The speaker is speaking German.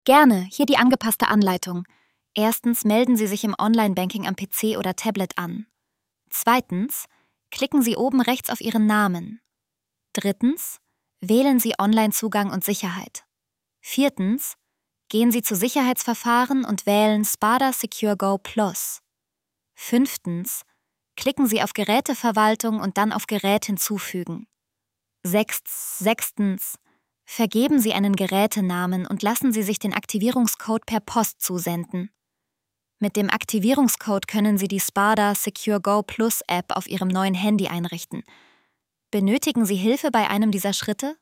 Gerne, hier die angepasste Anleitung. Erstens, melden Sie sich im Online-Banking am PC oder Tablet an. Zweitens, klicken Sie oben rechts auf Ihren Namen. Drittens, wählen Sie Online-Zugang und Sicherheit. Viertens, gehen Sie zu Sicherheitsverfahren und wählen Spada Secure Go Plus. Fünftens, klicken Sie auf Geräteverwaltung und dann auf Gerät hinzufügen. Sechstens, vergeben Sie einen Gerätenamen und lassen Sie sich den Aktivierungscode per Post zusenden. Mit dem Aktivierungscode können Sie die Spada Secure Go Plus App auf Ihrem neuen Handy einrichten. Benötigen Sie Hilfe bei einem dieser Schritte?